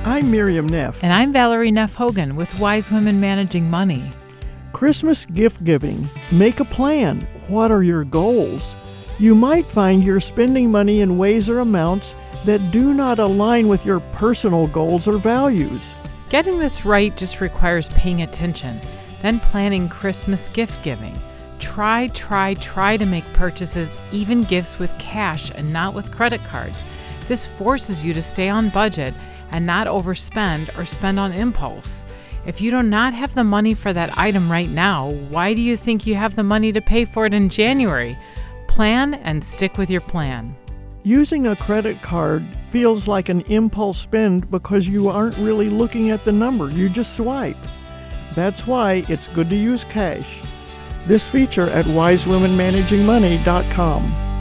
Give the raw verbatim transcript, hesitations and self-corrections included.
I'm Miriam Neff. And I'm Valerie Neff Hogan with Wise Women Managing Money. Christmas gift giving. Make a plan. What are your goals? You might find you're spending money in ways or amounts that do not align with your personal goals or values. Getting this right just requires paying attention, then planning Christmas gift giving. Try, try, try to make purchases, even gifts with cash and not with credit cards. This forces you to stay on budget and not overspend or spend on impulse. If you do not have the money for that item right now, why do you think you have the money to pay for it in January? Plan and stick with your plan. Using a credit card feels like an impulse spend because you aren't really looking at the number, you just swipe. That's why it's good to use cash. This feature at wise women managing money dot com.